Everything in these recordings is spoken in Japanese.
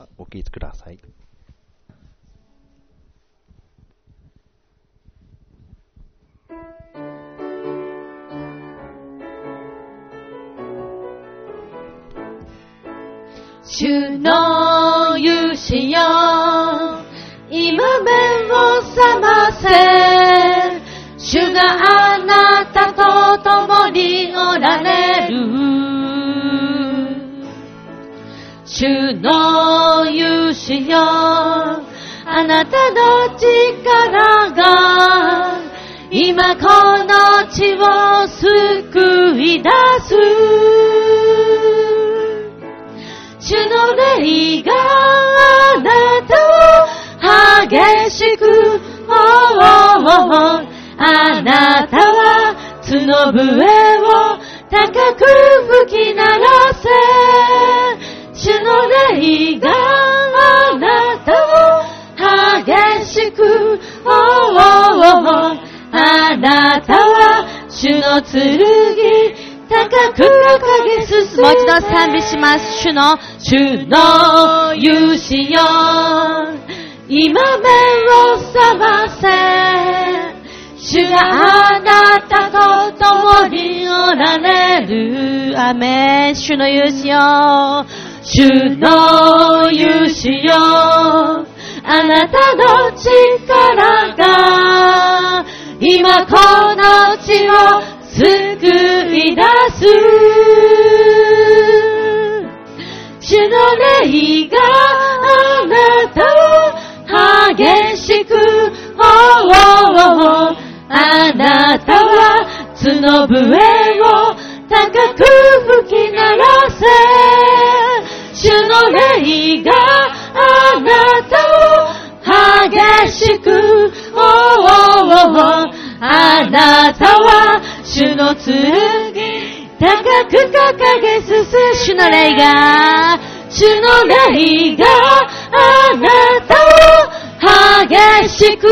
お聞きください。 主の勇士よ、今目を覚ませ。主があなたと共におられる。主の勇士よ、あなたの力が今この地を救い出す。主の霊があなたを激しくあなたは角笛を高く吹き鳴らせ。主の霊があなたを激しくあなたは主の剣高く掲げ進む。もう一度賛美します。主の勇士よ、今目を覚ませ。主があなたと共におられる。アメン。主の勇士よ、主の勇士よ、あなたの力が今この地を救い出す。主の霊があなたを激しくあなたは角笛を高く吹き鳴らせ。主の霊があなたを激しくあなたは主の剣高く掲げ進む。主の霊があなたを激しく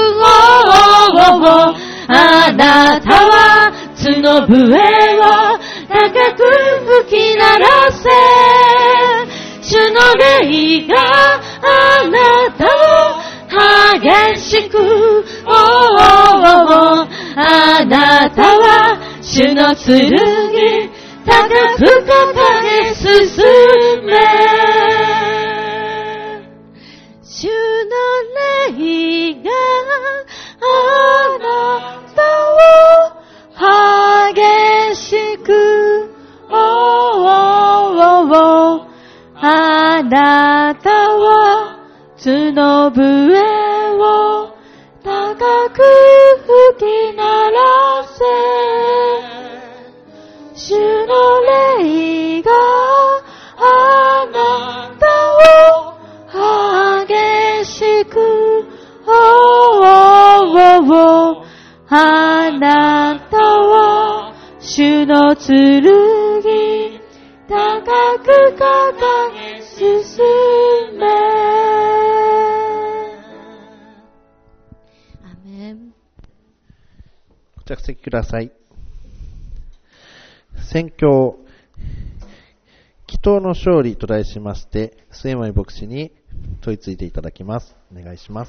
あなたは角笛を高く吹き鳴らせ。主の霊があなたを激しくあなたは主の剣高く掲げ進め。主の霊があなたを激しくあなたは角笛を高く吹き鳴らせ。主の霊があなたを激しくあなたは主の剣高く掲げ進め。アメン。 ご着席ください。宣教祈祷の勝利と題しまして、末森牧師に問いついていただきます。お願いします。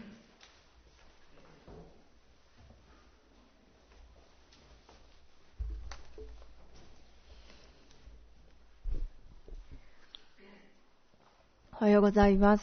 おはようございます。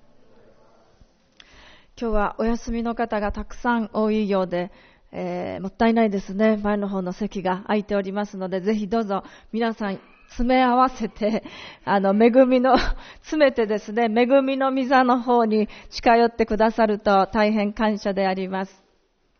今日はお休みの方がたくさん多いようで、もったいないですね。前の方の席が空いておりますので、ぜひどうぞ皆さん詰め合わせて、詰めてですね、恵みの御座の方に近寄ってくださると大変感謝であります。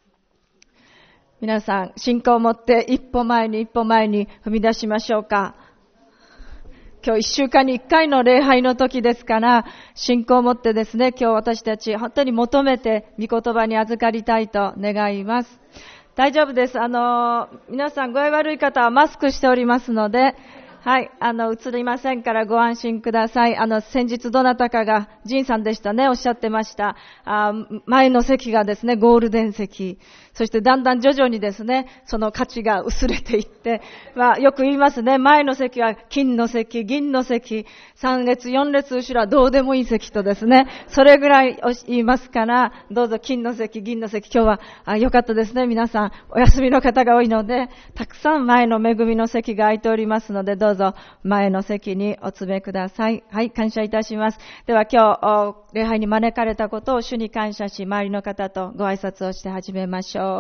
皆さん、信仰を持って一歩前に踏み出しましょうか。今日1週間に1回の礼拝の時ですから、信仰を持ってですね、今日私たち本当に求めて御言葉に預かりたいと願います。大丈夫です。皆さん具合悪い方はマスクしておりますので、 はい、映りませんからご安心ください。先日どなたかが、ジンさんでしたね、おっしゃってました。前の席がですね、ゴールデン席。そしてだんだん徐々にですね、その価値が薄れていって、よく言いますね、前の席は金の席、銀の席、3列、4列後ろはどうでもいい席とですね、それぐらい言いますから、どうぞ金の席、銀の席、今日は良かったですね、皆さん。お休みの方が多いので、たくさん前の恵みの席が空いておりますので、どうぞ前の席にお詰めください。はい、感謝いたします。では今日、礼拝に招かれたことを主に感謝し、周りの方とご挨拶をして始めましょう。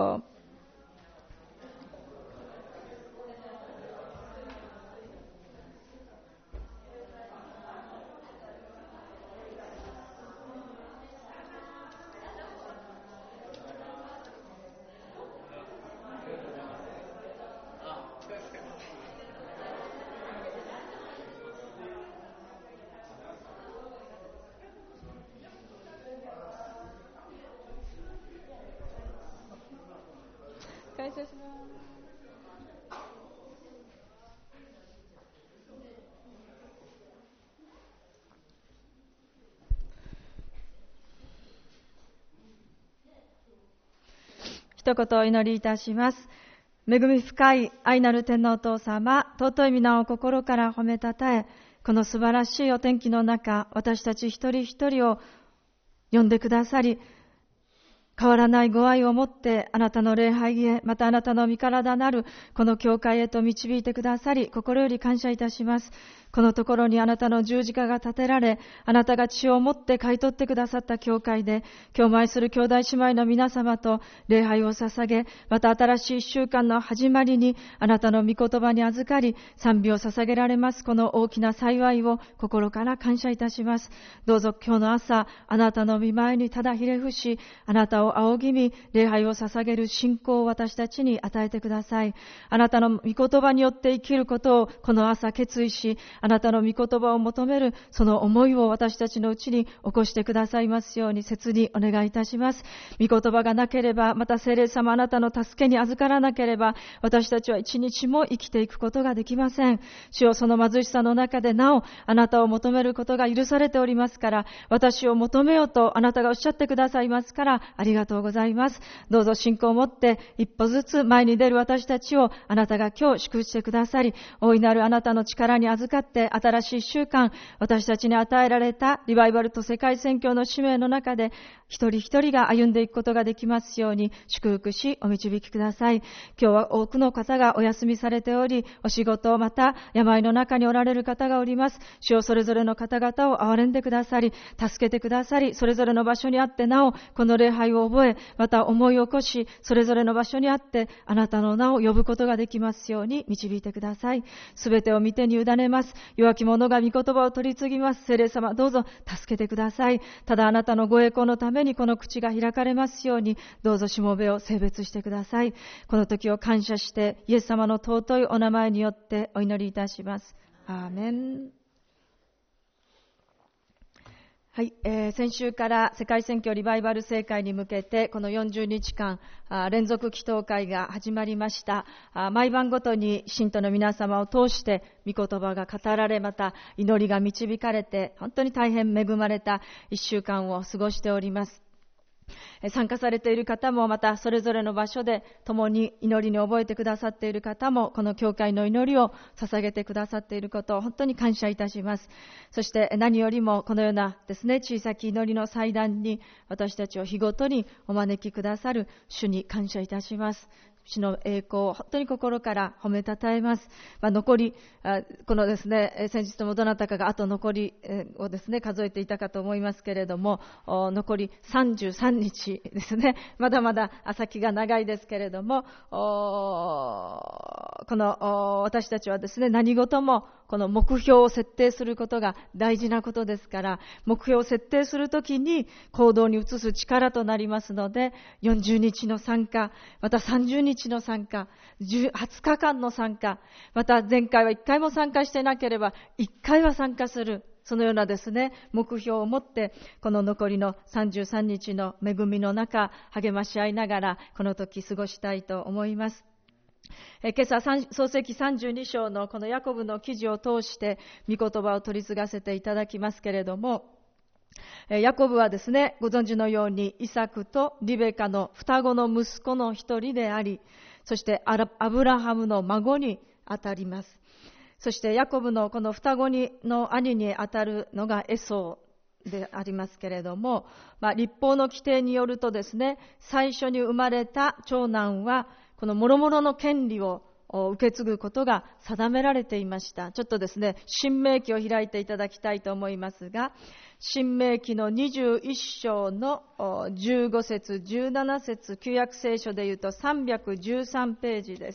感謝します。一言お祈りいたします。恵み深い愛なる天のお父様、尊い皆を心から褒めたたえ、この素晴らしいお天気の中、私たち一人一人を呼んでくださり、変わらないご愛を持ってあなたの礼拝へ、またあなたの御体なるこの教会へと導いてくださり、心より感謝いたします。このところにあなたの十字架が立てられ、あなたが血をもって買い取ってくださった教会で、今日も愛する兄弟姉妹の皆様と礼拝を捧げ、また新しい一週間の始まりにあなたの御言葉に預かり、賛美を捧げられますこの大きな幸いを心から感謝いたします。どうぞ今日の朝、あなたの御前にただひれ伏し、あなたを仰ぎ見、礼拝を捧げる信仰を私たちに与えてください。あなたの御言葉によって生きることをこの朝決意し、あなたの御言葉を求めるその思いを私たちのうちに起こしてくださいますように切にお願いいたします。御言葉がなければ、また聖霊様あなたの助けに預からなければ、私たちは一日も生きていくことができません。主よ、その貧しさの中でなおあなたを求めることが許されておりますから、私を求めようとあなたがおっしゃってくださいますから、ありがとうございます。どうぞ信仰を持って一歩ずつ前に出る私たちをあなたが今日祝福してくださり、大いなるあなたの力に預かって新しい一週間、私たちに与えられたリバイバルと世界宣教の使命の中で一人一人が歩んでいくことができますように祝福しお導きください。今日は多くの方がお休みされており、お仕事また病の中におられる方がおります。主をそれぞれの方々を憐れんでくださり、助けてくださり、それぞれの場所にあってなおこの礼拝を覚え、また思い起こし、それぞれの場所にあってあなたの名を呼ぶことができますように導いてください。すべてを御手に委ねます。弱き者が御言葉を取り次ぎます。聖霊様、どうぞ助けてください。ただあなたのご栄光のためにこの口が開かれますように、どうぞしもべを聖別してください。この時を感謝してイエス様の尊いお名前によってお祈りいたします。アーメン。はい、先週から世界宣教リバイバル聖会に向けてこの40日間連続祈祷会が始まりました。毎晩ごとに信徒の皆様を通して御言葉が語られ、また祈りが導かれて、本当に大変恵まれた1週間を過ごしております。参加されている方も、またそれぞれの場所で共に祈りに覚えてくださっている方も、この教会の祈りを捧げてくださっていることを本当に感謝いたします。そして何よりもこのようなですね、小さき祈りの祭壇に私たちを日ごとにお招きくださる主に感謝いたします。主の栄光を本当に心から褒めたたえます。残り、このですね、先日もどなたかがあと残りをですね、数えていたかと思いますけれども、残り33日ですね。まだまだ先が長いですけれども、この私たちはですね、何事もこの目標を設定することが大事なことですから、目標を設定するときに行動に移す力となりますので、40日の参加、また30日の参加、20日間の参加、また前回は1回も参加してなければ1回は参加する、そのようなですね、目標を持ってこの残りの33日の恵みの中、励まし合いながらこの時過ごしたいと思います。 今朝、創世記32章のこのヤコブの記事を通して御言葉を取り継がせていただきますけれども、ヤコブはですね、ご存知のようにイサクとリベカの双子の息子の一人であり、そしてアブラハムの孫にあたります。そしてヤコブのこの双子の兄にあたるのがエソーでありますけれども、律法の規定によるとですね、最初に生まれた長男はこの諸々の権利を受け継ぐことが定められていました。ちょっとですね、申命記を開いていただきたいと思いますが、申命記の21章の15節17節、旧約聖書でいうと313ページです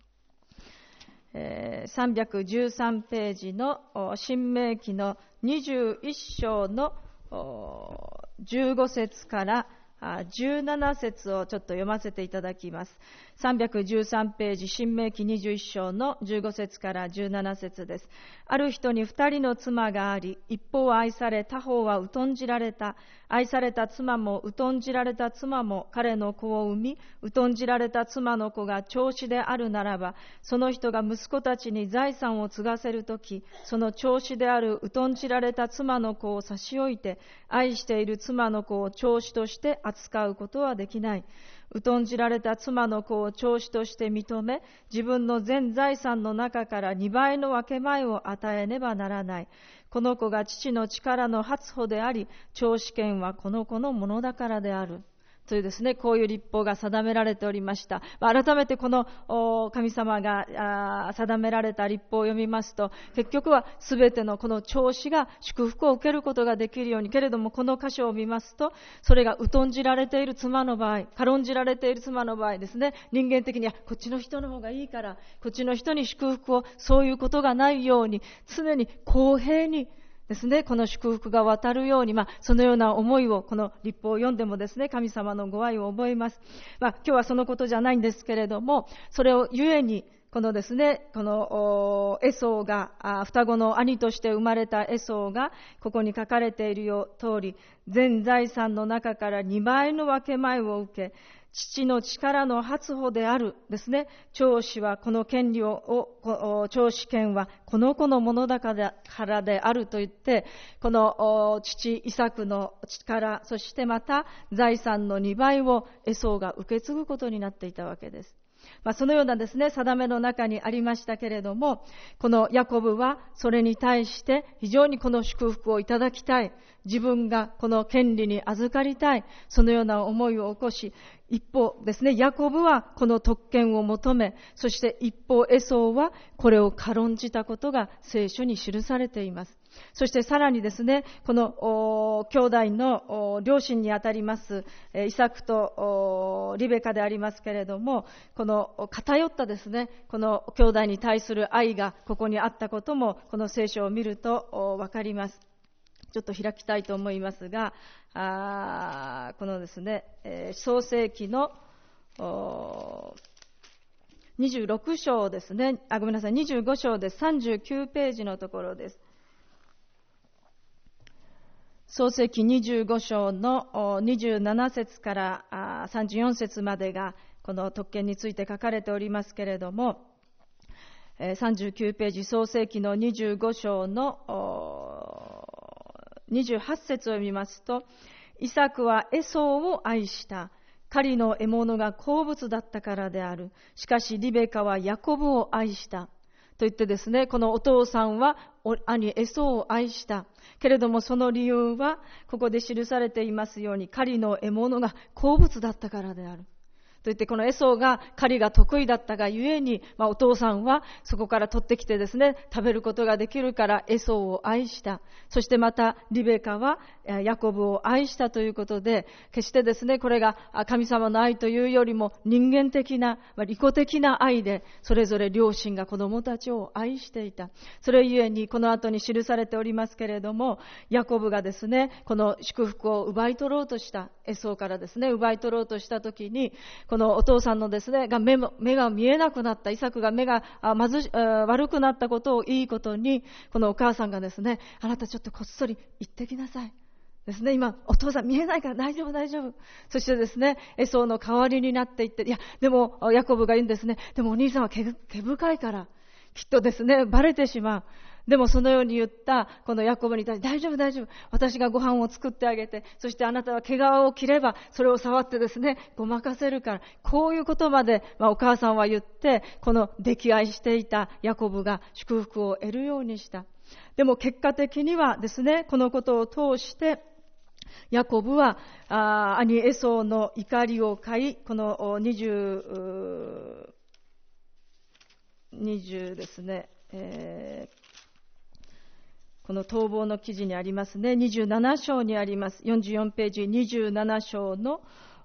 。313ページの申命記の21章の15節から17節をちょっと読ませていただきます。313ページ、申命記21章の15節から17節です。ある人に2人の妻があり、一方は愛され、他方は疎んじられた。愛された妻も疎んじられた妻も彼の子を産み、疎んじられた妻の子が長子であるならば、その人が息子たちに財産を継がせるとき、その長子である疎んじられた妻の子を差し置いて、愛している妻の子を長子として扱うことはできない。疎んじられた妻の子を長子として認め、自分の全財産の中から2倍の分け前を与えねばならない。この子が父の力の初歩であり、長子権はこの子のものだからである。というですね、こういう律法が定められておりました。改めてこの神様が定められた律法を読みますと、結局は全てのこの長子が祝福を受けることができるように、けれどもこの箇所を見ますと、それが疎んじられている妻の場合、軽んじられている妻の場合ですね、人間的にはこっちの人の方がいいから、こっちの人に祝福を、そういうことがないように、常に公平にですね、この祝福が渡るように、そのような思いをこの律法を読んでもですね、神様のご愛を覚えます。今日はそのことじゃないんですけれども、それをゆえにこのですね、このエソーが双子の兄として生まれたエソーがここに書かれている通り、全財産の中から2倍の分け前を受け、父の力の初歩であるですね、長子はこの権利を、長子権はこの子のものだからであると言って、この父イサクの力、そしてまた財産の2倍をエソーが受け継ぐことになっていたわけです。そのようなですね、定めの中にありましたけれども、このヤコブはそれに対して非常にこの祝福をいただきたい、自分がこの権利に預かりたい、そのような思いを起こし、一方ですね、ヤコブはこの特権を求め、そして一方エソーはこれを軽んじたことが聖書に記されています。そしてさらにですね、この兄弟の両親にあたりますイサクとリベカでありますけれども、この偏ったですね、この兄弟に対する愛がここにあったこともこの聖書を見るとわかります。ちょっと開きたいと思いますが、このですね、創世記の26章ですね、ごめんなさい、25章です。39ページのところです。創世記25章の27節から34節までがこの特権について書かれておりますけれども、39ページ、創世記の25章の28節を読みますと、イサクはエソーを愛した。狩りの獲物が好物だったからである。しかしリベカはヤコブを愛した。と言ってですね、このお父さんは兄エソーを愛した。けれどもその理由は、ここで記されていますように、狩りの獲物が好物だったからである。といって、このエソーが狩りが得意だったがゆえに、お父さんはそこから取ってきてですね、食べることができるからエソーを愛した。そしてまたリベカはヤコブを愛したということで、決してですね、これが神様の愛というよりも人間的な、利己的な愛で、それぞれ両親が子供たちを愛していた。それゆえにこの後に記されておりますけれども、ヤコブがですね、この祝福を奪い取ろうとした、エソーからですね、奪い取ろうとしたときに、このお父さんのですね、目が見えなくなった、イサクが目が悪くなったことをいいことに、このお母さんがですね、あなたちょっとこっそり行ってきなさい。 ですね、今お父さん見えないから大丈夫大丈夫。そしてですね、エソーの代わりになっていって、いやでもヤコブが言うんですね、でもお兄さんは毛深いからきっとですねバレてしまう。でもそのように言ったこのヤコブに対して、大丈夫大丈夫、私がご飯を作ってあげて、そしてあなたは毛皮を着ればそれを触ってですねごまかせるから、こういうことまで、お母さんは言って、この溺愛していたヤコブが祝福を得るようにした。でも結果的にはですね、このことを通してヤコブは兄エソーの怒りを買い、この20ですね、この逃亡の記事にありますね、27章にあります、44ページ27章の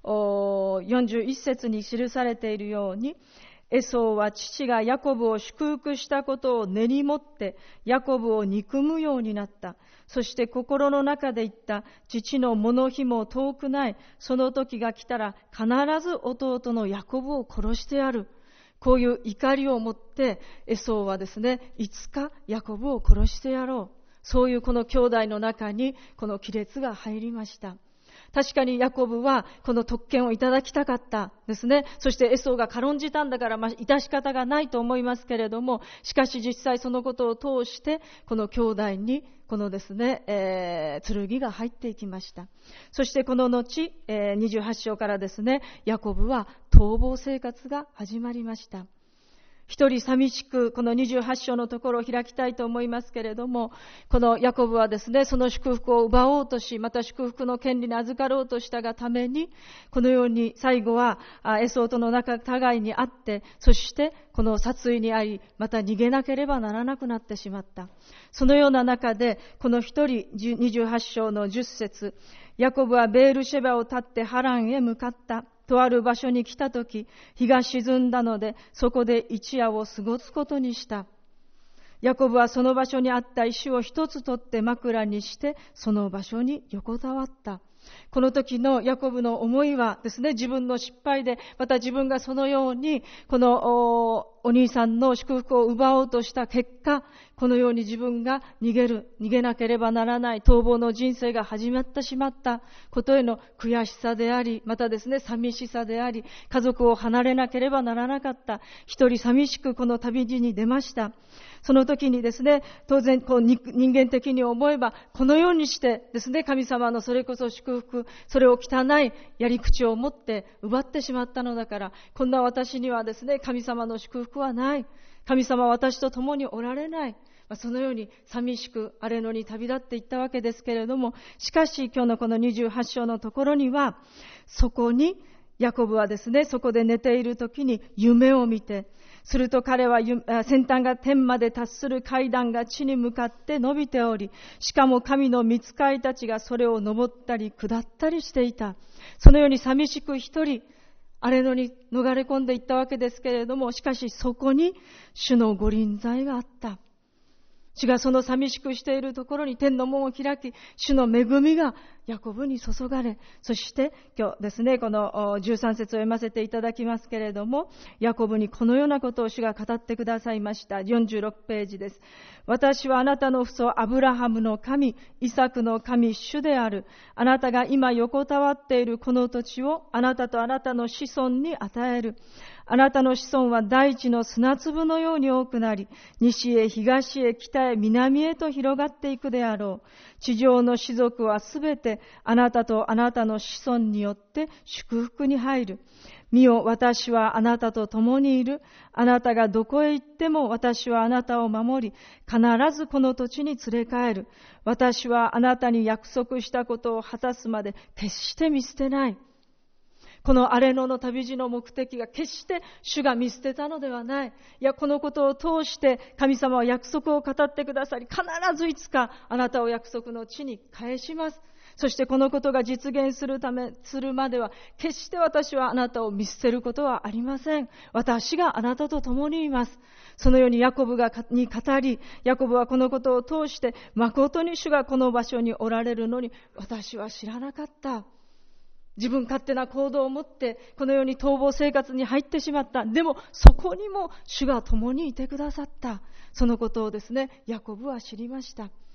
41節に記されているように、エソーは父がヤコブを祝福したことを根に持ってヤコブを憎むようになった。そして心の中で言った、父の物火も遠くない、その時が来たら必ず弟のヤコブを殺してやる。こういう怒りを持ってエソーはですね、いつかヤコブを殺してやろう、そういうこの兄弟の中にこの亀裂が入りました。確かにヤコブはこの特権をいただきたかったですね。そしてエソーが軽んじたんだから、致し方がないと思いますけれども、しかし実際そのことを通してこの兄弟にこのですね、剣が入っていきました。そしてこの後、28章からですね、ヤコブは逃亡生活が始まりました。一人寂しくこの28章のところを開きたいと思いますけれども、このヤコブはですね、その祝福を奪おうとし、また祝福の権利に預かろうとしたがために、このように最後はエソーとの仲違いにあって、そしてこの殺意に遭い、また逃げなければならなくなってしまった。そのような中で、この一人28章の10節、ヤコブはベールシェバを立ってハランへ向かった。とある場所に来たとき、日が沈んだので、そこで一夜を過ごすことにした。ヤコブはその場所にあった石を一つ取って枕にして、その場所に横たわった。この時のヤコブの思いはですね、自分の失敗で、また自分がそのようにこのお兄さんの祝福を奪おうとした結果、このように自分が逃げなければならない逃亡の人生が始まってしまったことへの悔しさであり、またですね、寂しさであり、家族を離れなければならなかった。一人寂しくこの旅路に出ました。その時にですね、当然人間的に思えば、このようにしてですね、神様のそれこそ祝福、それを汚いやり口を持って奪ってしまったのだから、こんな私にはですね、神様の祝福はない。神様は私と共におられない。そのように寂しく荒れ野に旅立っていったわけですけれども、しかし今日のこの28章のところには、そこにヤコブはですね、そこで寝ている時に夢を見て、すると彼は先端が天まで達する階段が地に向かって伸びており、しかも神の御使いたちがそれを登ったり下ったりしていた。そのように寂しく一人荒れ野に逃れ込んでいったわけですけれども、しかしそこに主の御臨在があった。主がその寂しくしているところに天の門を開き、主の恵みがヤコブに注がれ、そして今日ですね、この13節を読ませていただきますけれども、ヤコブにこのようなことを主が語ってくださいました。46ページです。私はあなたの父祖アブラハムの神、イサクの神、主である。あなたが今横たわっているこの土地をあなたとあなたの子孫に与える。あなたの子孫は大地の砂粒のように多くなり、西へ東へ北へ南へと広がっていくであろう。地上の士族はすべてあなたとあなたの子孫によって祝福に入る。見よ、私はあなたと共にいる。あなたがどこへ行っても私はあなたを守り、必ずこの土地に連れ帰る。私はあなたに約束したことを果たすまで決して見捨てない。この荒れ野の旅路の目的が決して主が見捨てたのではない。いや、このことを通して神様は約束を語ってくださり、必ずいつかあなたを約束の地に返します。そしてこのことが実現するまでは、決して私はあなたを見捨てることはありません。私があなたと共にいます。そのようにヤコブに語り、ヤコブはこのことを通して、誠に主がこの場所におられるのに、私は知らなかった。自分勝手な行動を持ってこのように逃亡生活に入ってしまった。でもそこにも主が共にいてくださった。そのことをですね、ヤコブは知りました。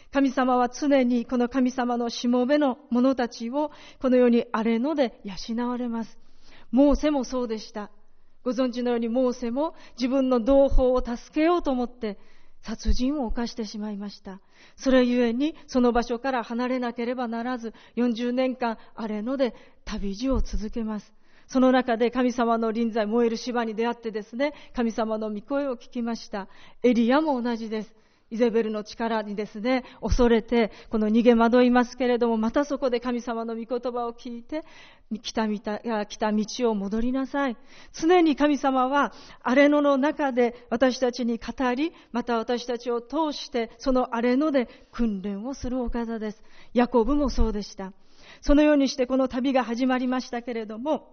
神様は常にこの神様のしもべの者たちをこのように荒れ野で養われます。モーセもそうでした。ご存知のようにモーセも自分の同胞を助けようと思って殺人を犯してしまいました。それゆえにその場所から離れなければならず、40年間荒れ野で旅路を続けます。その中で神様の臨在、燃える芝に出会ってですね、神様の御声を聞きました。エリアも同じです。イゼベルの力にですね、恐れてこの逃げ惑いますけれども、またそこで神様の御言葉を聞いて来た道を戻りなさい。常に神様は荒れ野の中で私たちに語り、また私たちを通してその荒れ野で訓練をするお方です。ヤコブもそうでした。そのようにしてこの旅が始まりましたけれども、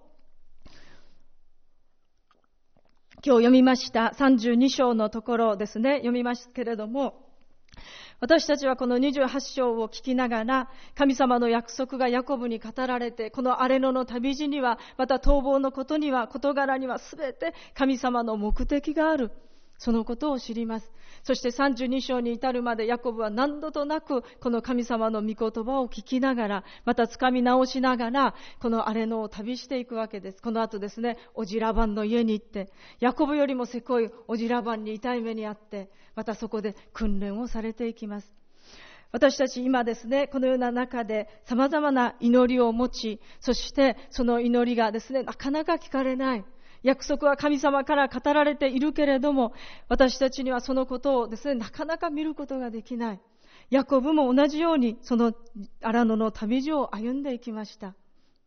今日読みました32章のところですね、読みますけれども、私たちはこの28章を聞きながら、神様の約束がヤコブに語られて、この荒れ野の旅路には、また逃亡のことには、事柄にはすべて神様の目的がある。そのことを知ります。そして32章に至るまでヤコブは何度となくこの神様の御言葉を聞きながら、また掴み直しながらこの荒れ野を旅していくわけです。この後ですね、オジラバンの家に行って、ヤコブよりもせこいオジラバンに痛い目にあって、またそこで訓練をされていきます。私たち今ですね、このような中で様々な祈りを持ち、そしてその祈りがですね、なかなか聞かれない。約束は神様から語られているけれども、私たちにはそのことをですね、なかなか見ることができない。ヤコブも同じようにその荒野の旅路を歩んでいきました。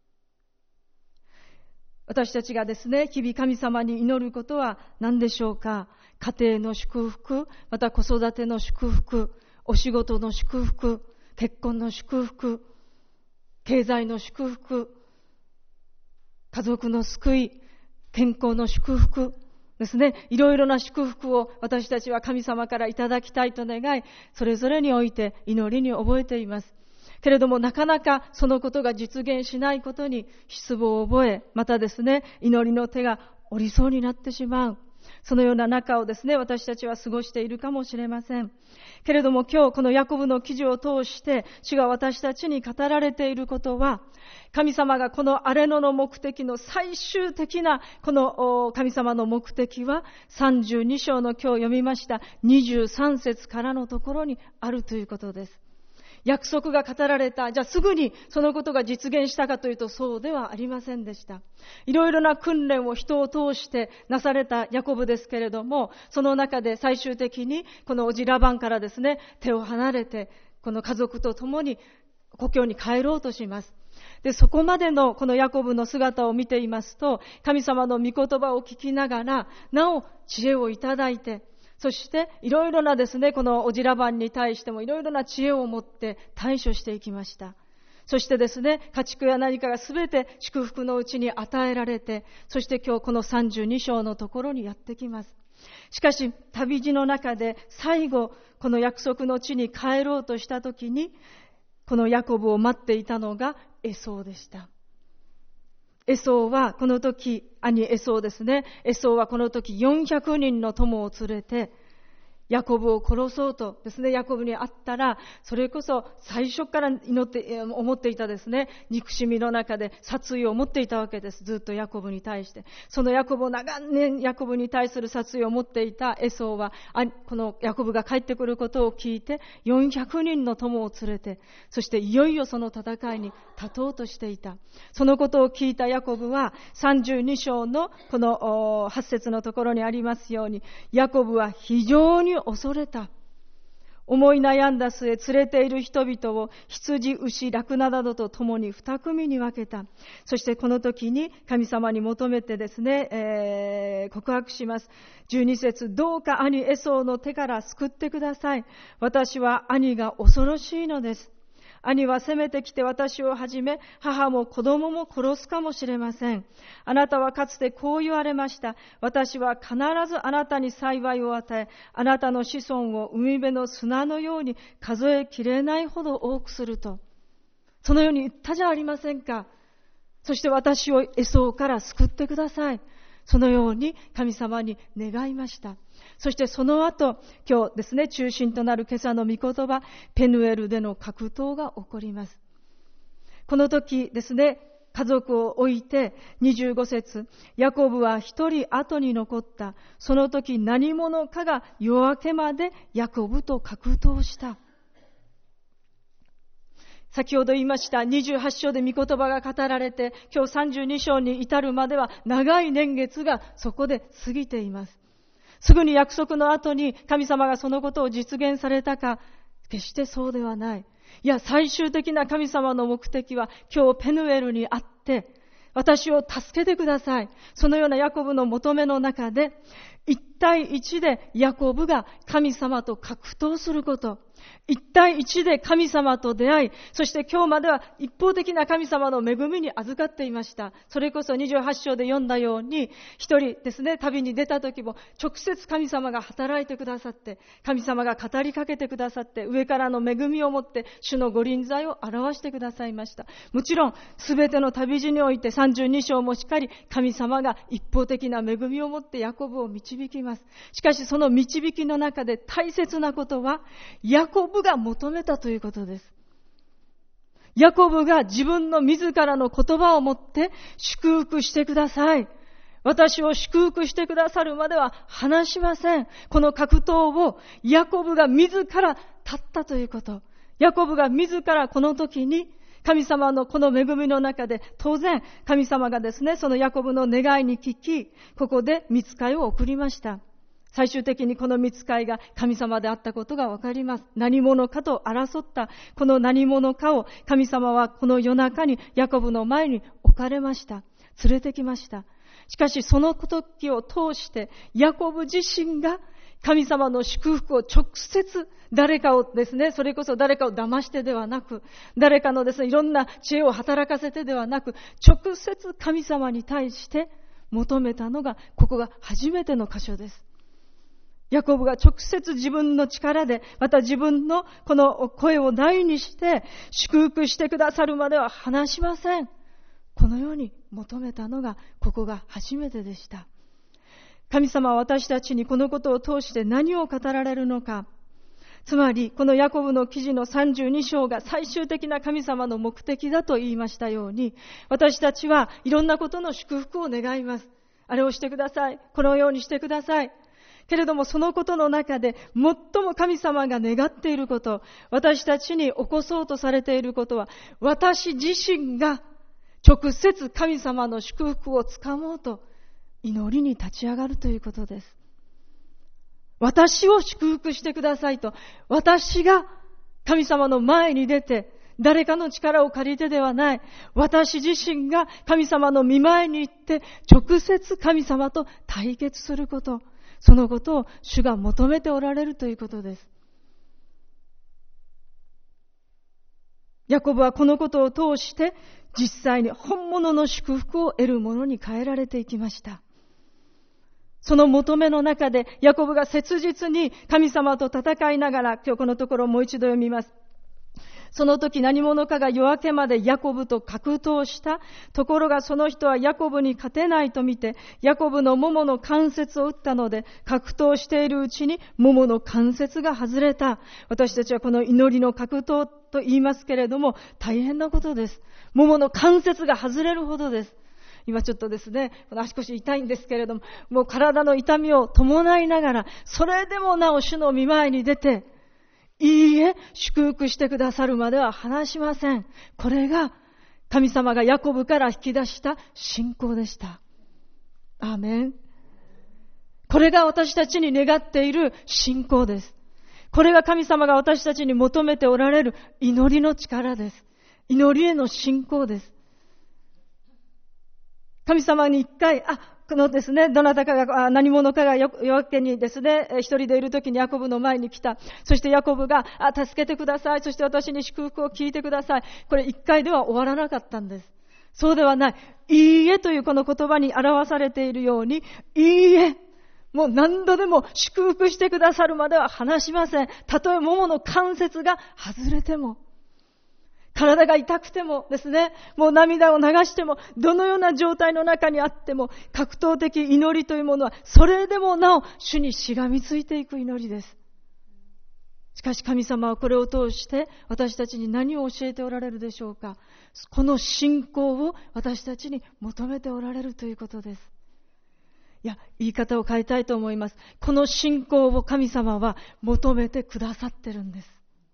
私たちがですね、日々神様に祈ることは何でしょうか。家庭の祝福、また子育ての祝福、お仕事の祝福、結婚の祝福、経済の祝福、家族の救い、健康の祝福ですね。いろいろな祝福を私たちは神様からいただきたいと願い、それぞれにおいて祈りに覚えています。けれどもなかなかそのことが実現しないことに失望を覚え、またですね、祈りの手が折りそうになってしまう。そのような中をですね、私たちは過ごしているかもしれません。けれども今日このヤコブの記事を通して主が私たちに語られていることは、神様がこの荒れ野の目的の最終的なこの神様の目的は32章の今日読みました23節からのところにあるということです。約束が語られた。じゃあすぐにそのことが実現したかというとそうではありませんでした。いろいろな訓練を人を通してなされたヤコブですけれども、その中で最終的にこのオジラバンからですね、手を離れてこの家族と共に故郷に帰ろうとします。で、そこまでのこのヤコブの姿を見ていますと、神様の御言葉を聞きながらなお知恵をいただいて、そしていろいろなですね、このオジラバンに対してもいろいろな知恵を持って対処していきました。そしてですね、家畜や何かがすべて祝福のうちに与えられて、そして今日この32章のところにやってきます。しかし旅路の中で最後この約束の地に帰ろうとしたときに、このヤコブを待っていたのがエソーでした。エソーはこの時、兄エソーですね。エソーはこの時400人の友を連れて、ヤコブを殺そうとですね、ヤコブに会ったら、それこそ最初から思っていたですね、憎しみの中で殺意を持っていたわけです。ずっとヤコブに対して。その長年ヤコブに対する殺意を持っていたエソーは、このヤコブが帰ってくることを聞いて、400人の友を連れて、そしていよいよその戦いに立とうとしていた。そのことを聞いたヤコブは、32章のこの8節のところにありますように、ヤコブは非常に恐れた。思い悩んだ末、連れている人々を羊、牛、ラクダなどと共に2組に分けた。そしてこの時に神様に求めてですね、告白します。12節、どうか兄エソーの手から救ってください。私は兄が恐ろしいのです。兄は攻めてきて私をはじめ、母も子供も殺すかもしれません。あなたはかつてこう言われました。私は必ずあなたに幸いを与え、あなたの子孫を海辺の砂のように数えきれないほど多くすると。そのように言ったじゃありませんか。そして私をエソーから救ってください。 そのように神様に願いました。そしてその後、今日ですね、中心となる今朝の御言葉、ペヌエルでの格闘が起こります。この時ですね、家族を置いて25節、ヤコブは一人後に残った。その時何者かが夜明けまでヤコブと格闘した。先ほど言いました28章で御言葉が語られて、今日32章に至るまでは長い年月がそこで過ぎています。すぐに約束の後に神様がそのことを実現されたか、決してそうではない。いや、最終的な神様の目的は今日ペヌエルにあって、私を助けてください。そのようなヤコブの求めの中で、一対一でヤコブが神様と格闘すること。一対一で神様と出会い、そして今日までは一方的な神様の恵みに預かっていました。それこそ28章で読んだように、一人ですね、旅に出た時も直接神様が働いてくださって、神様が語りかけてくださって、上からの恵みをもって主のご臨在を表してくださいました。もちろん、すべての旅路において32章もしっかり神様が一方的な恵みをもってヤコブを導きます。しかしその導きの中で大切なことは、ヤコブが求めたということです。ヤコブが自分の自らの言葉を持って祝福してください。私を祝福してくださるまでは話しません。この格闘をヤコブが自ら立ったということ。ヤコブが自らこの時に神様のこの恵みの中で、当然神様がですね、そのヤコブの願いに聞き、ここで御使いを送りました。最終的にこの御使いが神様であったことがわかります。何者かと争ったこの何者かを神様はこの夜中にヤコブの前に置かれました。連れてきました。しかしその時を通してヤコブ自身が神様の祝福を直接誰かをですね、それこそ誰かを騙してではなく、誰かのですね、いろんな知恵を働かせてではなく、直接神様に対して求めたのが、ここが初めての箇所です。ヤコブが直接自分の力で、また自分のこの声を大にして祝福してくださるまでは話しません。このように求めたのが、ここが初めてでした。神様は私たちにこのことを通して何を語られるのか。つまり、このヤコブの記事の32章が最終的な神様の目的だと言いましたように、私たちはいろんなことの祝福を願います。あれをしてください。このようにしてください。けれどもそのことの中で最も神様が願っていること、私たちに起こそうとされていることは、私自身が直接神様の祝福をつかもうと祈りに立ち上がるということです。私を祝福してくださいと、私が神様の前に出て誰かの力を借りてではない、私自身が神様の御前に行って直接神様と対決すること、そのことを主が求めておられるということです。ヤコブはこのことを通して実際に本物の祝福を得るものに変えられていきました。その求めの中でヤコブが切実に神様と戦いながら、今日このところをもう一度読みます。その時何者かが夜明けまでヤコブと格闘した。ところがその人はヤコブに勝てないと見て、ヤコブの桃の関節を打ったので、格闘しているうちに桃の関節が外れた。私たちはこの祈りの格闘と言いますけれども、大変なことです。桃の関節が外れるほどです。今ちょっとですね、足腰痛いんですけれども、もう体の痛みを伴いながら、それでもなお主の御前に出て、いいえ、祝福してくださるまでは話しません。これが神様がヤコブから引き出した信仰でした。アーメン。これが私たちに願っている信仰です。これが神様が私たちに求めておられる祈りの力です。祈りへの信仰です。神様に一回、このですね、どなたかが、何者かが夜明けにですね、一人でいるときにヤコブの前に来た。そしてヤコブが、助けてください。そして私に祝福を聞いてください。これ一回では終わらなかったんです。そうではない。いいえというこの言葉に表されているように、いいえ。もう何度でも祝福してくださるまでは話しません。たとえ桃の関節が外れても。 体が痛くてもですね、もう涙を流しても、どのような状態の中にあっても、格闘的祈りというものは、それでもなお、主にしがみついていく祈りです。しかし神様はこれを通して私たちに何を教えておられるでしょうか。この信仰を私たちに求めておられるということです。言い方を変えたいと思います。この信仰を神様は求めてくださってるんです。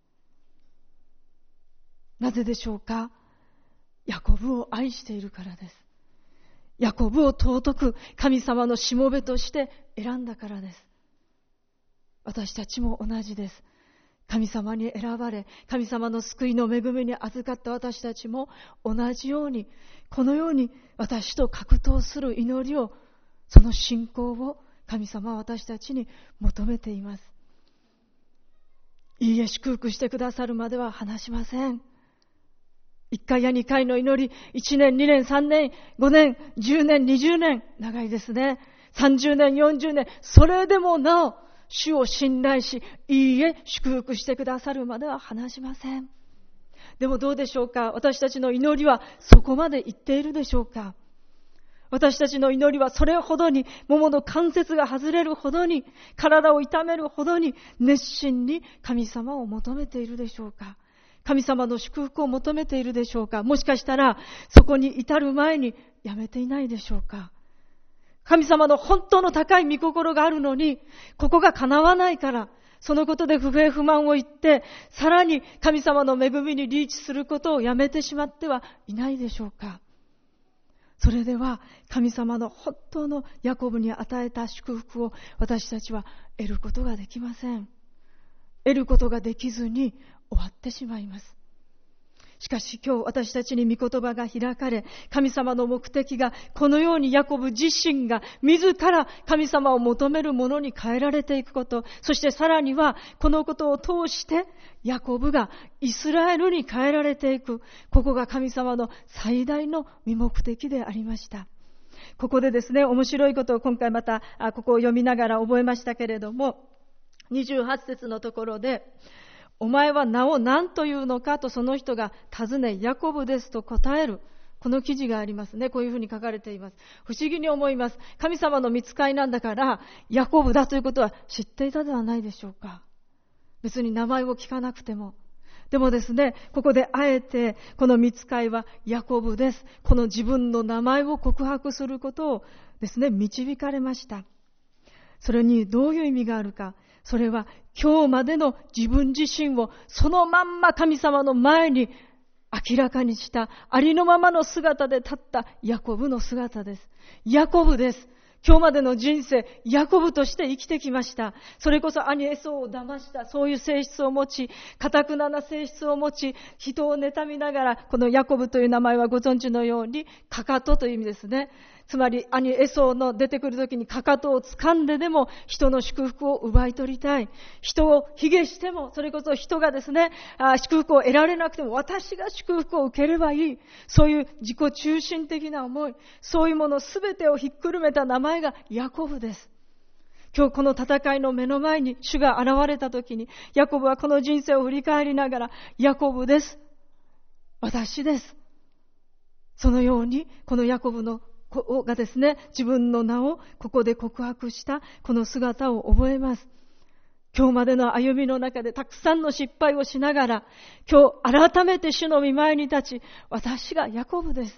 なぜでしょうか。ヤコブを愛しているからです。ヤコブを尊く神様のしもべとして選んだからです。私たちも同じです。神様に選ばれ、神様の救いの恵みに預かった私たちも同じように、このように私と格闘する祈りを、その信仰を神様は私たちに求めています。いいえ、祝福してくださるまでは離しません。1回や2回の祈り、1年、2年、3年、5年、10年、20年、長いですね。30年、40年、それでもなお、主を信頼し、いいえ、祝福してくださるまでは離しません。でもどうでしょうか。私たちの祈りはそこまでいっているでしょうか。私たちの祈りはそれほどに、ももの関節が外れるほどに、体を痛めるほどに熱心に神様を求めているでしょうか。神様の祝福を求めているでしょうか。もしかしたらそこに至る前にやめていないでしょうか。神様の本当の高い御心があるのに、ここが叶わないから、そのことで不平不満を言って、さらに神様の恵みにリーチすることをやめてしまってはいないでしょうか。それでは神様の本当のヤコブに与えた祝福を私たちは得ることができません。得ることができずに終わってしまいます。しかし今日私たちに御言葉が開かれ、神様の目的がこのようにヤコブ自身が自ら神様を求めるものに変えられていくこと、そしてさらにはこのことを通してヤコブがイスラエルに変えられていく、ここが神様の最大の御目的でありました。ここでですね、面白いことを今回またここを読みながら覚えましたけれども、28節のところで、お前は名を何というのかとその人が尋ね、ヤコブですと答える。この記事がありますね。こういうふうに書かれています。不思議に思います。神様の御使いなんだからヤコブだということは知っていたではないでしょうか。別に名前を聞かなくても。でもですね、ここであえてこの御使いはヤコブです。この自分の名前を告白することをですね、導かれました。それにどういう意味があるか。それは今日までの自分自身をそのまんま神様の前に明らかにしたありのままの姿で立ったヤコブの姿です。ヤコブです。今日までの人生、ヤコブとして生きてきました。それこそ兄エソを騙した、そういう性質を持ち、堅な性質を持ち、人を妬みながら、このヤコブという名前はご存知のように、かかとという意味ですね。つまり兄エソの出てくるときにかかとを掴んででも人の祝福を奪い取りたい。人を卑下しても、それこそ人がですね、祝福を得られなくても私が祝福を受ければいい。そういう自己中心的な思い、そういうものすべてをひっくるめた名前がヤコブです。今日この戦いの目の前に主が現れたときに、ヤコブはこの人生を振り返りながら、ヤコブです。私です。そのように、このヤコブのがですね、自分の名をここで告白したこの姿を覚えます。今日までの歩みの中でたくさんの失敗をしながら、今日改めて主の御前に立ち、私がヤコブです。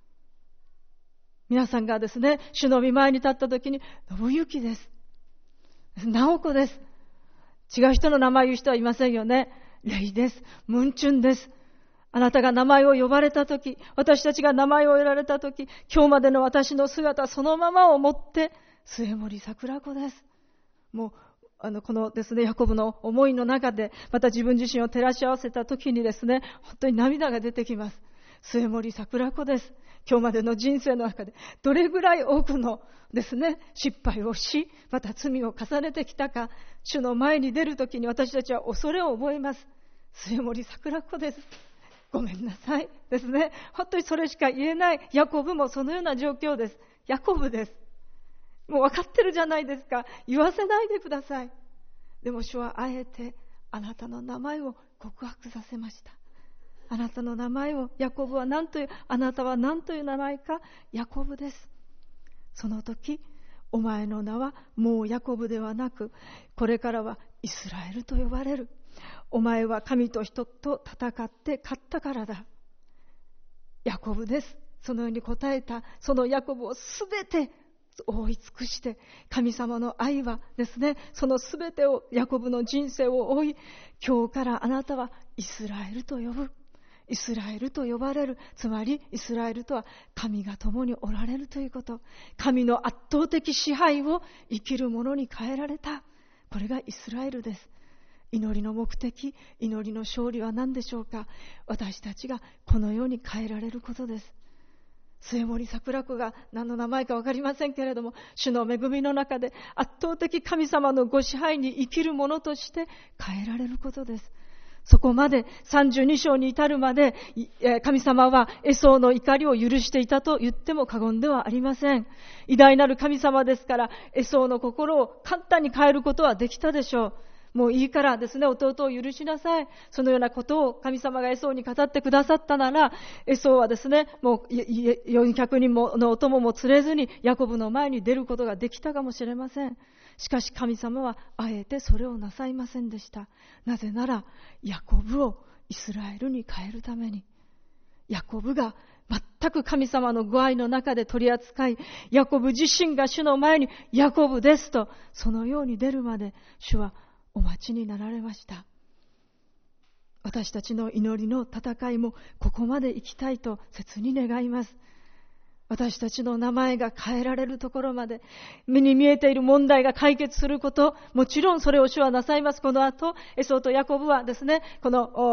皆さんがですね、主の御前に立った時に、信行です。直子です。違う人の名前言う人はいませんよね。レイです。ムンチュンです。あなたが名前を呼ばれたとき、私たちが名前を得られたとき、今日までの私の姿そのままをもって、末森桜子です。もう、このですね、ヤコブの思いの中で、また自分自身を照らし合わせたときにですね、本当に涙が出てきます。末森桜子です。今日までの人生の中で、どれぐらい多くのですね、失敗をし、また罪を重ねてきたか、主の前に出るときに私たちは恐れを覚えます。末森桜子です。ごめんなさいですね。本当にそれしか言えない。ヤコブもそのような状況です。ヤコブです。もう分かってるじゃないですか。言わせないでください。でも主はあえてあなたの名前を告白させました。 あなたの名前を、ヤコブは何という、あなたは何という名前か、ヤコブです。その時、お前の名はもうヤコブではなく、これからはイスラエルと呼ばれる。お前は神と人と戦って勝ったからだ。ヤコブです。そのように答えた、そのヤコブをすべて覆い尽くして、神様の愛はですね、そのすべてを、ヤコブの人生を覆い、今日からあなたはイスラエルと呼ぶ。イスラエルと呼ばれる。つまりイスラエルとは神が共におられるということ。神の圧倒的支配を生きる者に変えられた。これがイスラエルです。祈りの目的、祈りの勝利は何でしょうか。私たちがこのように変えられることです。末森桜子が何の名前か分かりませんけれども、主の恵みの中で圧倒的神様のご支配に生きる者として変えられることです。そこまで32章に至るまで神様はエソーの怒りを許していたと言っても過言ではありません。偉大なる神様ですから、エソーの心を簡単に変えることはできたでしょう。もういいからですね、弟を許しなさい。そのようなことを神様がエソーに語ってくださったなら、エソーはですね、もう400人ものお供も連れずにヤコブの前に出ることができたかもしれません。しかし神様はあえてそれをなさいませんでした。なぜなら、ヤコブをイスラエルに変えるために。ヤコブが全く神様のご愛の中で取り扱い、ヤコブ自身が主の前にヤコブですと、そのように出るまで主はお待ちになられました。私たちの祈りの戦いもここまで行きたいと切に願います。私たちの名前が変えられるところまで、目に見えている問題が解決すること、もちろんそれを主はなさいます。この後、エソーとヤコブはですね、エソ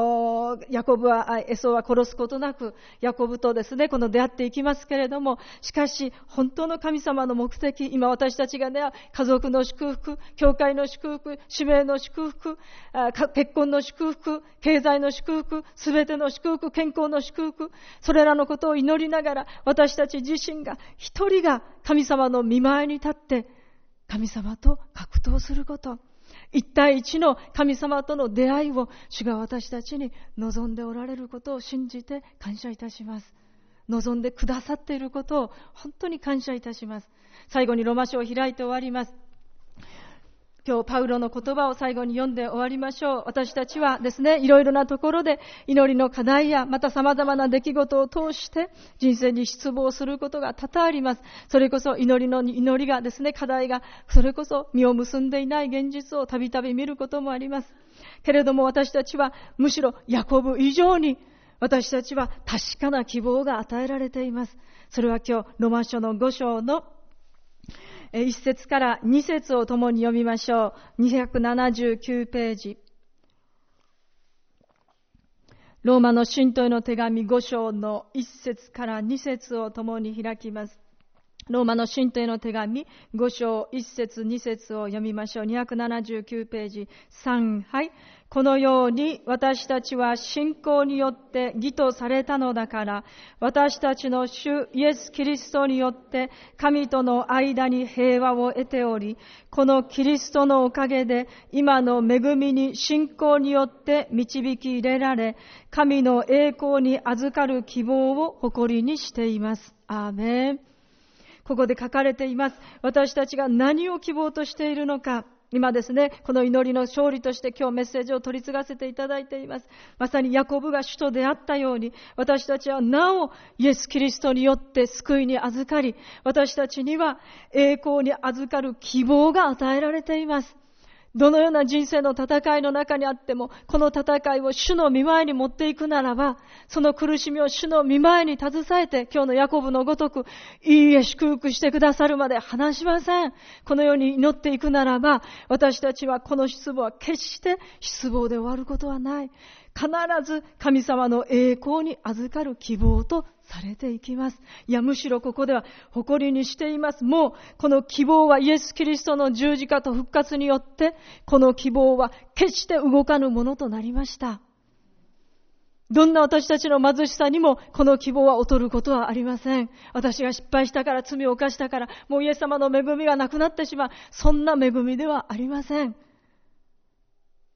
ーは殺すことなく、ヤコブとですね、出会っていきますけれども、しかし、本当の神様の目的、今私たちがね、家族の祝福、教会の祝福、使命の祝福、結婚の祝福、経済の祝福、すべての祝福、健康の祝福、それらのことを祈りながら、私たち自身が一人が神様の御前に立って神様と格闘すること、一対一の神様との出会いを主が私たちに望んでおられることを信じて感謝いたします。望んでくださっていることを本当に感謝いたします。最後にローマ書を開いて終わります。今日パウロの言葉を最後に読んで終わりましょう。私たちはですね、いろいろなところで祈りの課題やまた様々な出来事を通して人生に失望することが多々あります。それこそ祈りがですね、課題がそれこそ実を結んでいない現実をたびたび見ることもあります。けれども私たちはむしろヤコブ以上に私たちは確かな希望が与えられています。それは今日ローマ書の5章の1節から2節を共に読みましょう。279ページ。ローマの信徒への手紙5章の1節から2節を共に開きます。ローマの信徒への手紙5章1節2節を読みましょう。279ページ3、はい。このように私たちは信仰によって義とされたのだから、私たちの主イエス・キリストによって神との間に平和を得ており、このキリストのおかげで今の恵みに信仰によって導き入れられ、神の栄光に預かる希望を誇りにしています。アーメン。ここで書かれています。私たちが何を希望としているのか。今ですね、この祈りの勝利として今日メッセージを取り継がせていただいています。まさにヤコブが主と出会ったように、私たちはなおイエス・キリストによって救いに預かり、私たちには栄光に預かる希望が与えられています。どのような人生の戦いの中にあっても、この戦いを主の御前に持っていくならば、その苦しみを主の御前に携えて、今日のヤコブのごとく、いいえ祝福してくださるまで離しません。このように祈っていくならば、私たちはこの失望は決して失望で終わることはない。必ず神様の栄光に預かる希望とされていきます。いや、むしろここでは誇りにしています。もうこの希望はイエス・キリストの十字架と復活によって、この希望は決して動かぬものとなりました。どんな私たちの貧しさにもこの希望は劣ることはありません。私が失敗したから、罪を犯したから、もうイエス様の恵みがなくなってしまう。そんな恵みではありません。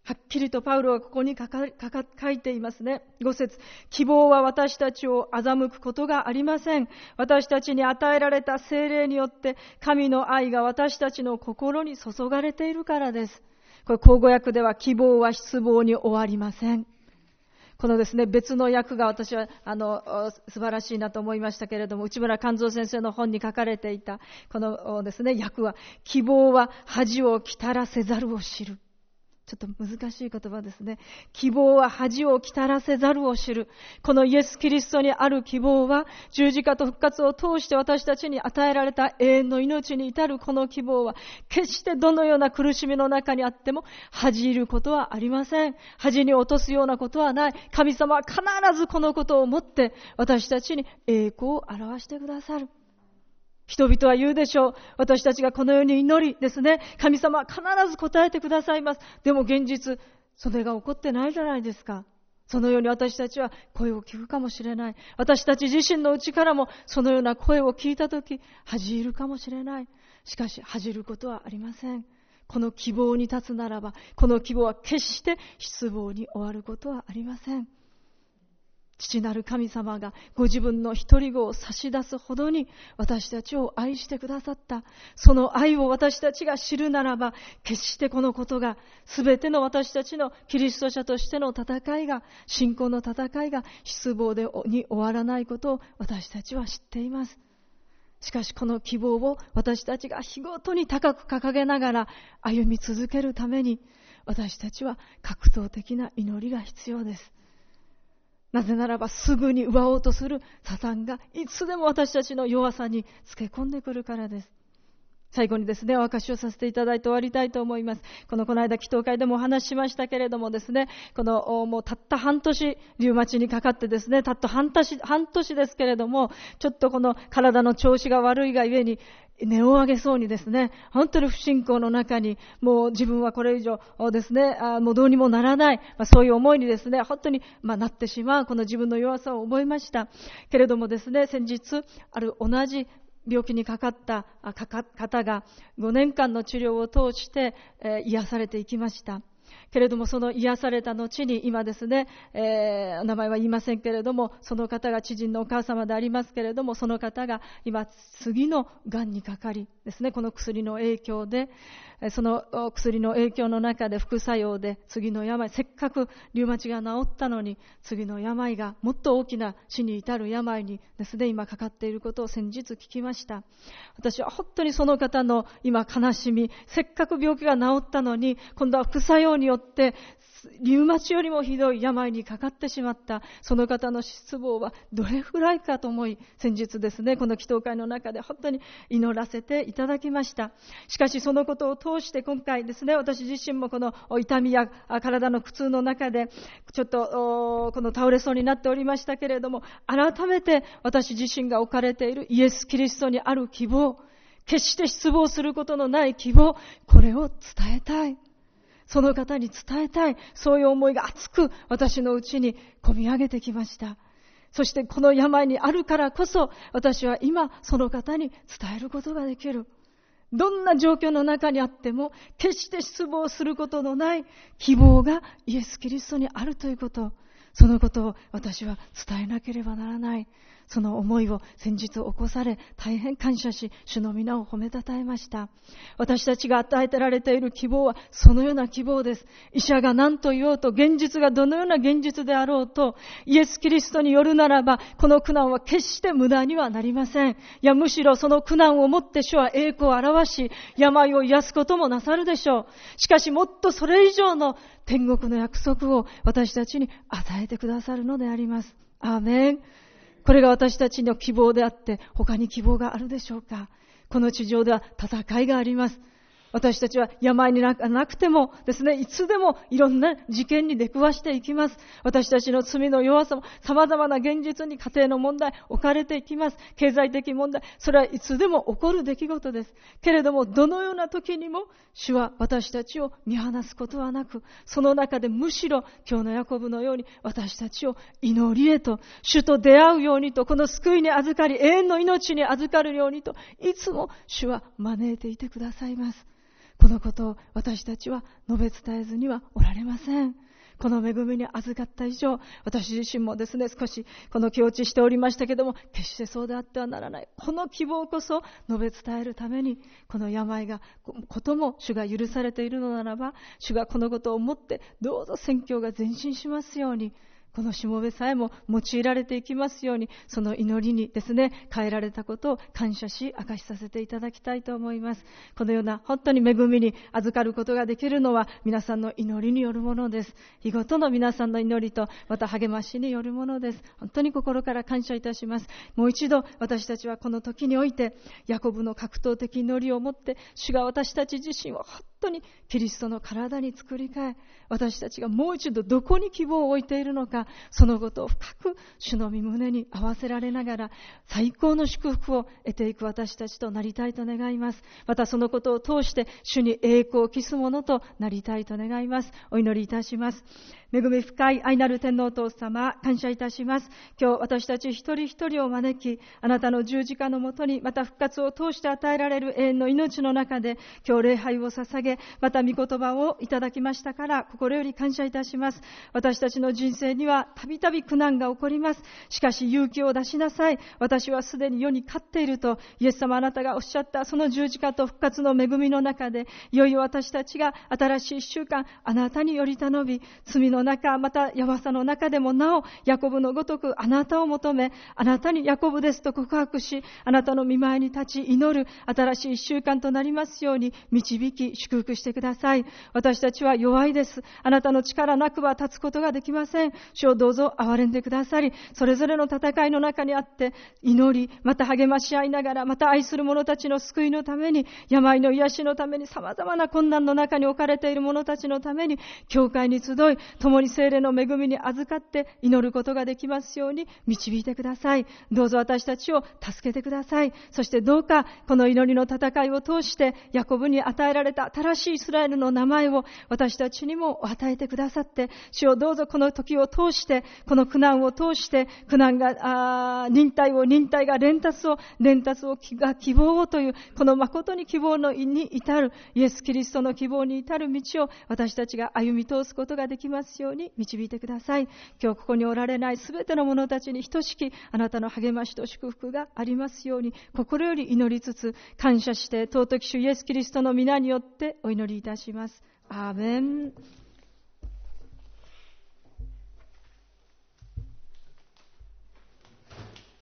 はっきりとパウロはここに書いていますね。5節、希望は私たちを欺くことがありません。私たちに与えられた聖霊によって神の愛が私たちの心に注がれているからです。これ口語訳では希望は失望に終わりません。このですね、別の訳が私は素晴らしいなと思いましたけれども、内村勘三先生の本に書かれていたこのですね、訳は、希望は恥をきたらせざるを知る。ちょっと難しい言葉ですね。希望は恥をきたらせざるを知る。このイエス・キリストにある希望は、十字架と復活を通して私たちに与えられた永遠の命に至るこの希望は、決してどのような苦しみの中にあっても恥じることはありません。恥に落とすようなことはない。神様は必ずこのことをもって私たちに栄光を表してくださる。人々は言うでしょう。私たちがこのように祈りですね、神様は必ず答えてくださいます。でも現実、それが起こってないじゃないですか。そのように私たちは声を聞くかもしれない。私たち自身の内からもそのような声を聞いたとき、恥じるかもしれない。しかし恥じることはありません。この希望に立つならば、この希望は決して失望に終わることはありません。父なる神様がご自分の一人子を差し出すほどに私たちを愛してくださった。その愛を私たちが知るならば、決してこのことが全ての私たちのキリスト者としての戦いが、信仰の戦いが失望に終わらないことを私たちは知っています。しかしこの希望を私たちが日ごとに高く掲げながら歩み続けるために、私たちは格闘的な祈りが必要です。なぜならばすぐに奪おうとするサタンがいつでも私たちの弱さにつけ込んでくるからです。最後にですね、お証しをさせていただいて終わりたいと思います。この間祈祷会でもお話ししましたけれどもですね、もうたった半年リウマチにかかってですね、たった半年ですけれども、ちょっとこの体の調子が悪いがゆえに根を上げそうにですね、本当に不信仰の中に、もう自分はこれ以上ですね、もうどうにもならない、そういう思いにですね、本当になってしまう、この自分の弱さを覚えました。けれどもですね、先日ある同じ病気にかかった方が5年間の治療を通して癒されていきました。けれどもその癒された後に今ですね、名前は言いませんけれども、その方が知人のお母様でありますけれども、その方が今次のがんにかかりですね、この薬の影響で、その薬の影響の中で副作用で次の病、せっかくリウマチが治ったのに次の病がもっと大きな死に至る病にですね、今かかっていることを先日聞きました。私は本当にその方の今悲しみ、せっかく病気が治ったのに今度は副作用によってリウマチよりもひどい病にかかってしまったその方の失望はどれくらいかと思い、先日ですね、この祈祷会の中で本当に祈らせていただきました。しかしそのことを通して今回ですね、私自身もこの痛みや体の苦痛の中でちょっとこの倒れそうになっておりましたけれども、改めて私自身が置かれているイエス・キリストにある希望、決して失望することのない希望、これを伝えたい、その方に伝えたい、そういう思いが熱く私のうちに込み上げてきました。そしてこの病にあるからこそ私は今その方に伝えることができる。どんな状況の中にあっても決して失望することのない希望がイエス・キリストにあるということ、そのことを私は伝えなければならない。その思いを先日起こされ、大変感謝し、主の皆を褒めたたえました。私たちが与えてられている希望はそのような希望です。医者が何と言おうと、現実がどのような現実であろうと、イエス・キリストによるならば、この苦難は決して無駄にはなりません。いや、むしろその苦難をもって主は栄光を表し、病を癒すこともなさるでしょう。しかしもっとそれ以上の天国の約束を私たちに与えてくださるのであります。アーメン。これが私たちの希望であって、他に希望があるでしょうか。この地上では戦いがあります。私たちは病になくてもですね、いつでもいろんな事件に出くわしていきます。私たちの罪の弱さも様々な現実に家庭の問題置かれていきます。経済的問題、それはいつでも起こる出来事です。けれどもどのような時にも主は私たちを見放すことはなく、その中でむしろ今日のヤコブのように私たちを祈りへと、主と出会うようにと、この救いに預かり永遠の命に預かるようにと、いつも主は招いていてくださいます。 このことを私たちは述べ伝えずにはおられません。この恵みに預かった以上、私自身もですね、少しこの気落ちしておりましたけども、決してそうであってはならない。この希望こそ述べ伝えるために、この病が、ことも主が許されているのならば、主がこのことを思って、どうぞ宣教が前進しますように、このしもべさえも用いられていきますように、その祈りにですね、変えられたことを感謝し、明かしさせていただきたいと思います。このような本当に恵みに預かることができるのは、皆さんの祈りによるものです。日ごとの皆さんの祈りと、また励ましによるものです。本当に心から感謝いたします。もう一度、私たちはこの時において、ヤコブの格闘的祈りを持って、主が私たち自身を本当にキリストの体に作り変え、私たちがもう一度どこに希望を置いているのか、そのことを深く主の御胸に合わせられながら、最高の祝福を得ていく私たちとなりたいと願います。またそのことを通して主に栄光を期すものとなりたいと願います。お祈りいたします。恵み深い愛なる天皇お父様、感謝いたします。今日私たち一人一人を招き、あなたの十字架のもとに、また復活を通して与えられる永遠の命の中で、今日礼拝を捧げ、また御言葉をいただきましたから、心より感謝いたします。私たちの人生にはたびたび苦難が起こります。しかし勇気を出しなさい。私はすでに世に勝っていると、イエス様あなたがおっしゃったその十字架と復活の恵みの中で、いよいよ私たちが新しい一週間、あなたにより頼み、罪の中、また弱さの中でもなお、ヤコブのごとくあなたを求め、あなたにヤコブですと告白し、あなたの御前に立ち祈る新しい一週間となりますように導き祝福してください。私たちは弱いです。あなたの力なくは立つことができません。主をどうぞ憐れんでくださり、それぞれの戦いの中にあって祈り、また励まし合いながら、また愛する者たちの救いのために、病の癒しのために、様々な困難の中に置かれている者たちのために、教会に集い、共に聖霊の恵みに預かって祈ることができますように導いてください。どうぞ私たちを助けてください。そしてどうかこの祈りの戦いを通して、ヤコブに与えられた新しいイスラエルの名前を私たちにも与えてくださって、主をどうぞこの時を通して、この苦難を通して、苦難が忍耐が連達を希望をという、この誠に希望に至るイエス・キリストの希望に至る道を私たちが歩み通すことができますように導いてください。今日ここにおられないすべての者たちに等しきあなたの励ましと祝福がありますように、心より祈りつつ感謝して、尊き主イエス・キリストの皆によってお祈りいたします。アーメン。